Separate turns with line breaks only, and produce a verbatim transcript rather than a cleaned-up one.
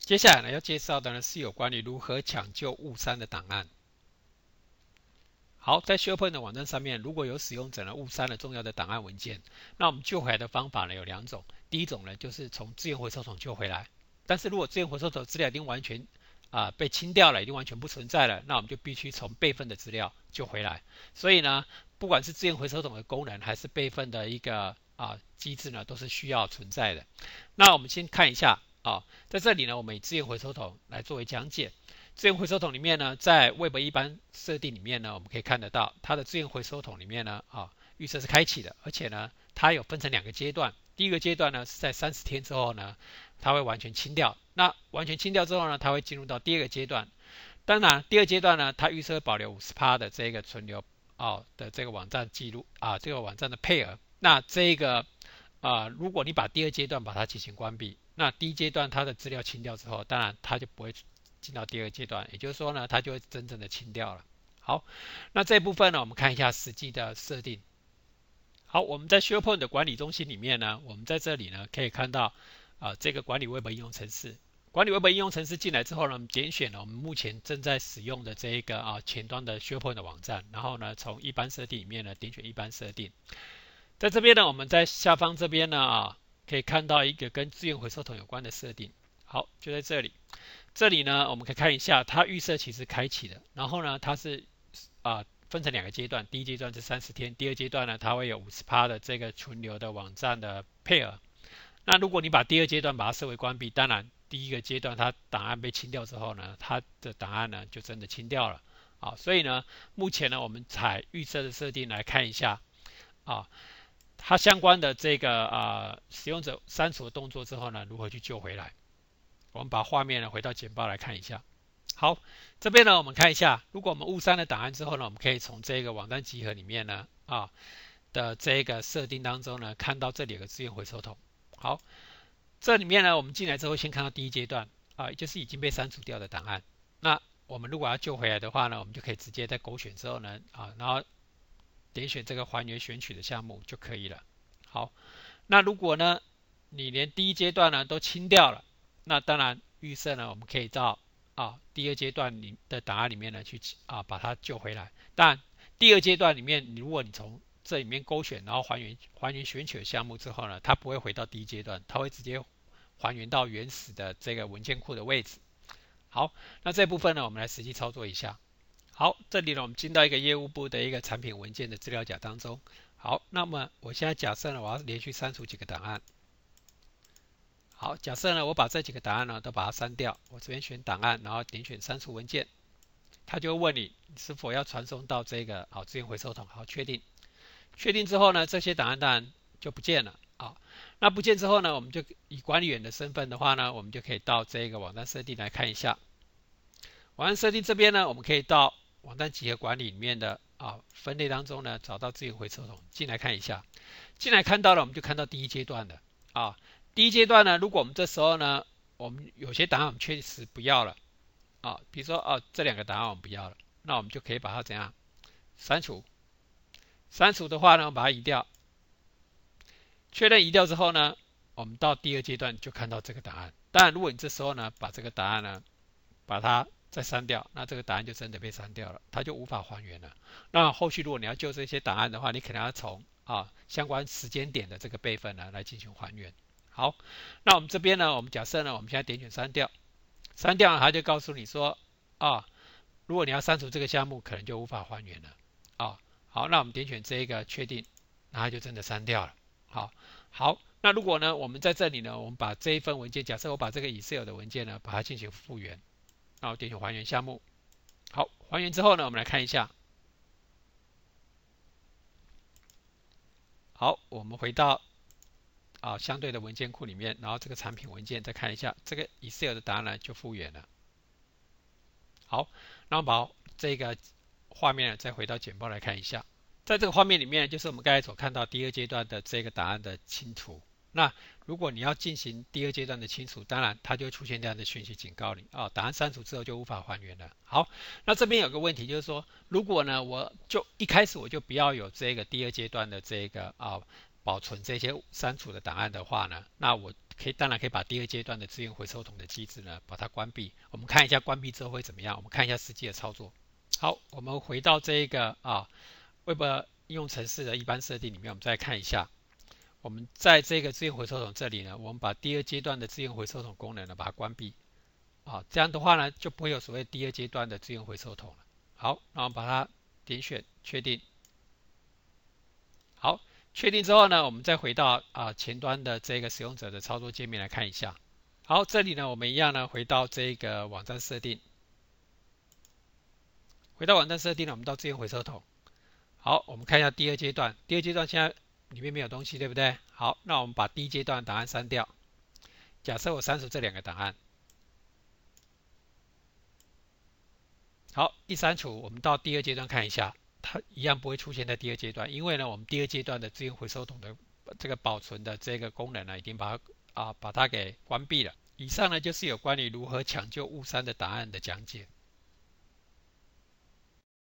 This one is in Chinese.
接下来呢，要介绍的呢是有关于如何抢救误删的档案。好，在 SharePoint 的网站上面，如果有使用者呢误删了重要的档案文件，那我们救回来的方法呢有两种。第一种呢就是从资源回收桶救回来，但是如果资源回收桶资料已经完全啊、呃、被清掉了，已经完全不存在了，那我们就必须从备份的资料救回来。所以呢，不管是资源回收桶的功能，还是备份的一个啊机制呢，都是需要存在的。那我们先看一下啊，在这里呢，我们以资源回收桶来作为讲解。资源回收桶里面呢，在 Web 一般设定里面呢，我们可以看得到它的资源回收桶里面呢，啊，预设是开启的，而且呢，它有分成两个阶段。第一个阶段呢是在三十天之后呢，它会完全清掉。那完全清掉之后呢，它会进入到第二个阶段。当然，第二阶段呢，它预设保留 百分之五十 的这个存留哦的这个网站记录啊，这个网站的配额。那这个啊、呃，如果你把第二阶段把它进行关闭，那第一阶段它的资料清掉之后，当然它就不会进到第二阶段，也就是说呢，它就会真正的清掉了。好，那这部分呢，我们看一下实际的设定。好，我们在 SharePoint 的管理中心里面呢，我们在这里呢可以看到啊、呃，这个管理 Web 应用程式。管理 Web 应用程式进来之后呢，我们点选了我们目前正在使用的这一个啊前端的 SharePoint 的网站，然后呢，从一般设定里面呢点选一般设定。在这边呢，我们在下方这边呢啊，可以看到一个跟资源回收桶有关的设定。好，就在这里。这里呢，我们可以看一下，它预设其实开启的，然后呢，它是啊、呃、分成两个阶段，第一阶段是三十天，第二阶段呢，它会有 百分之五十 的这个存留的网站的配额。那如果你把第二阶段把它设为关闭，当然第一个阶段它档案被清掉之后呢，它的档案呢就真的清掉了啊。所以呢，目前呢，我们采预设的设定来看一下啊，它相关的这个啊、呃、使用者删除的动作之后呢，如何去救回来。我们把画面呢回到简报来看一下。好，这边呢我们看一下，如果我们误删了档案之后呢，我们可以从这个网站集合里面呢啊的这个设定当中呢，看到这里有个资源回收桶。好，这里面呢我们进来之后先看到第一阶段啊，也就是已经被删除掉的档案。那我们如果要救回来的话呢，我们就可以直接在勾选之后呢啊，然后点选这个还原选取的项目就可以了。好，那如果呢你连第一阶段呢都清掉了，那当然预设呢我们可以到啊第二阶段里的档案里面呢去啊把它救回来。但第二阶段里面，如果你从这里面勾选，然后还原还原选取的项目之后呢，它不会回到第一阶段，它会直接还原到原始的这个文件库的位置。好，那这部分呢我们来实际操作一下。好，这里呢我们进到一个业务部的一个产品文件的资料夹当中。好，那么我现在假设呢我要连续删除几个档案。好，假设呢我把这几个档案呢都把它删掉，我这边选档案，然后点选删除文件，它就会问你是否要传送到这个好资源回收桶。好，确定。确定之后呢，这些档案当然就不见了啊。那不见之后呢，我们就以管理员的身份的话呢，我们就可以到这个网站设定来看一下。网站设定这边呢，我们可以到网站集合管理里面的啊分类当中呢，找到资源回收桶，进来看一下。进来看到了，我们就看到第一阶段的啊。第一阶段呢，如果我们这时候呢，我们有些档案我们确实不要了啊，比如说哦、啊、这两个档案我们不要了，那我们就可以把它怎样删除。删除的话呢，我们把它移掉。确认移掉之后呢，我们到第二阶段就看到这个答案。当然，如果你这时候呢把这个答案呢把它再删掉，那这个答案就真的被删掉了，它就无法还原了。那后续如果你要救这些档案的话，你可能要从啊相关时间点的这个备份呢来进行还原。好，那我们这边呢，我们假设呢，我们现在点选删掉，删掉了它就告诉你说啊，如果你要删除这个项目，可能就无法还原了啊。好，那我们点选这一个确定，那它就真的删掉了。好，好，那如果呢，我们在这里呢，我们把这一份文件，假设我把这个 Excel 的文件呢，把它进行复原，然后点选还原项目。好，还原之后呢，我们来看一下。好，我们回到啊相对的文件库里面，然后这个产品文件再看一下，这个 Excel 的答案呢就复原了。好，那我们把这个画面再回到简报来看一下。在这个画面里面，就是我们刚才所看到第二阶段的这个答案的清除。那如果你要进行第二阶段的清除，当然它就会出现这样的讯息警告你啊，档案删除之后就无法还原了。好，那这边有个问题就是说，如果呢我就一开始我就不要有这个第二阶段的这个啊保存这些删除的档案的话呢，那我可以当然可以把第二阶段的资源回收桶的机制呢把它关闭。我们看一下关闭之后会怎么样，我们看一下实际的操作。好，我们回到这一个啊 Web 应用程式的一般设定里面，我们再看一下。我们在这个资源回收桶这里呢，我们把第二阶段的资源回收桶功能呢把它关闭啊，这样的话呢就不会有所谓第二阶段的资源回收桶了。好，那我们把它点选确定。好，确定之后呢，我们再回到啊前端的这个使用者的操作界面来看一下。好，这里呢我们一样呢回到这个网站设定，回到网站设定呢，我们到资源回收桶。好，我们看一下第二阶段，第二阶段现在里面没有东西，对不对？好，那我们把第一阶段档案删掉。假设我删除这两个档案，好，一删除，我们到第二阶段看一下，它一样不会出现在第二阶段，因为呢，我们第二阶段的资源回收桶的这个保存的这个功能呢，已经把它啊把它给关闭了。以上呢就是有关于如何抢救误删的档案的讲解。